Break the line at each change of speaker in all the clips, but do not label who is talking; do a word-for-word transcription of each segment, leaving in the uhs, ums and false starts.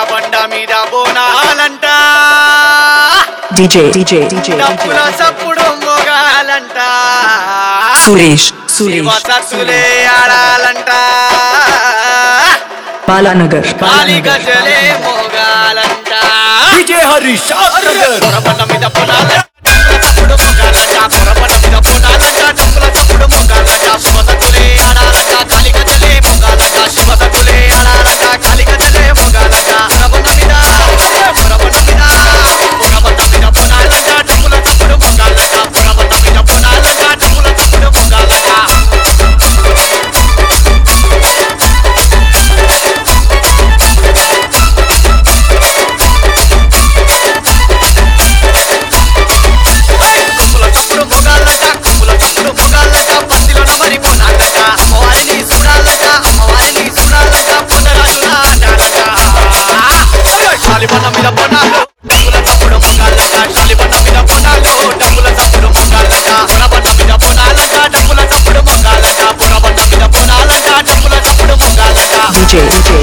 బండ మీద బోనాలంట
DJ DJ DJ
డప్పుల సప్పుడు మోగాలంట
సురేష్ సురేష్
సత్తులే ఆడాలంట
బాలానగర్
కాలి గజలే మోగాలంట
డీజే హరీష్
బండ మీద బోనాలంట సప్పుడు మోగాలంట బండ మీద బోనాలంట డప్పుల సప్పుడు మోగాలంట శివ సత్తులే ఆడాలంట కాలి గజలే మోగాలంట శివ సత్తులే ఆడాలంట కాలి గజలే మోగాలంట బండ మీద బండ మీద బండ మీద బోనాలంట డప్పుల సప్పుడు మోగాలంట బండ మీద బోనాలంట డప్పుల సప్పుడు మోగాలంట శాలిబండ మీద బోనాలు డప్పుల సప్పుడు మోగాలంట శాలిబండ మీద బోనాలు డప్పుల సప్పుడు మోగాలంట బుడబండ మీద బోనాలంట డప్పుల సప్పుడు మోగాలంట బుడబండ మీద బోనాలంట డప్పుల సప్పుడు మోగాలంట
DJ DJ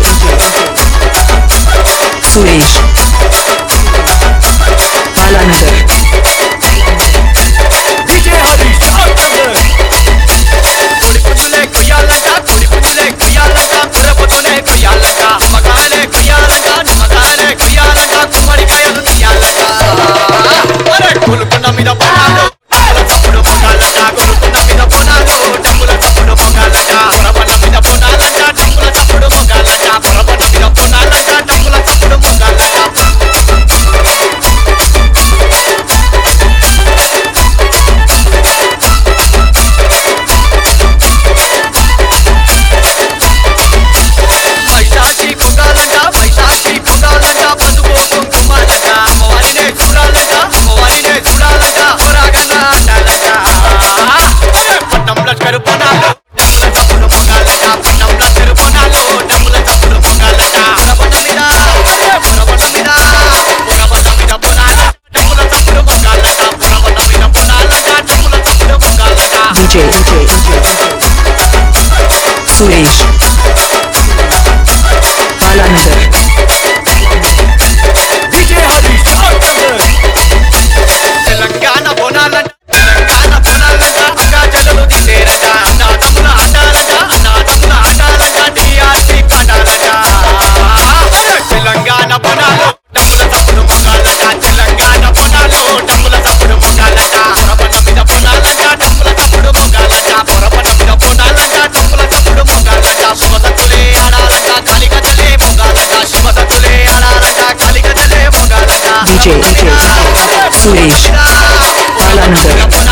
Suresh Balanagar
DJ Harish
కోడి పుంజులే కొయ్యాలంట కోడి పుంజులే కొయ్యాలంట కుర్రపుతులే కొయ్యాలంట నిమ్మకాయలే కొయ్యాలంట నిమ్మకాయలే కొయ్యాలంట గుమ్మడికాయలు తీయాలంట ఒరే కొలుకున్న మీద బోనాలు డప్పుల సప్పుడు మోగాలంట కొలుకున్న మీద బోనాలు డప్పుల సప్పుడు మోగాలంట బుడబండ మీద బోనాలంట డప్పుల సప్పుడు మోగాలంట బుడబండ మీద బోనాలంట డప్పుల సప్పుడు మోగాలంట మైసాచి పొంగాలంట మైసాచి పొంగాలంట పసుపు కుంకుమాలంట అమ్మవారినే చూడాలంట అమ్మవారినే చూడాలంట పొరాగన అండాలంట పట్నం లష్కరు పొనాలు డప్పుల చప్పుడు మొగాలంట పట్నం లష్కరు పొనాలు డప్పుల చప్పుడు మొగాలంట బుడబండ మీద బుడబండ మీద బుడబండ మీద పొనాల డప్పుల చప్పుడు మొగాలంట బుడబండ మీద పొనాలంట డప్పుల చప్పుడు మొగాలంట
DJ DJ Suresh Balanagar
DJ Harish
Telangana బోనాలంట తెలంగాణ బోనాలంట అక్క జల్లులు తీసేరంట అన్నాదమ్ముల ఆడాలంట అన్నాదమ్ముల ఆడాలంట టీఆర్సీ పాడాలంట తెలంగాణ బోనాలు డప్పుల తప్పుడు మొగాలంట తెలంగాణ బోనాలు డప్పుల తప్పుడు మొగాలంట బుడబండ మీద బోనాలంట డప్పుల తప్పుడు మొగాలంట బుడబండ మీద బోనాలంట డప్పుల తప్పుడు మొగాలంట శివ సత్తులే ఆడాలంట కాలి గజలే మొగాలంట శివ సత్తులే ఆడాలంట కాలి గజలే మొగాలంట
డీజే డీజే సురేష్ బాలానగర్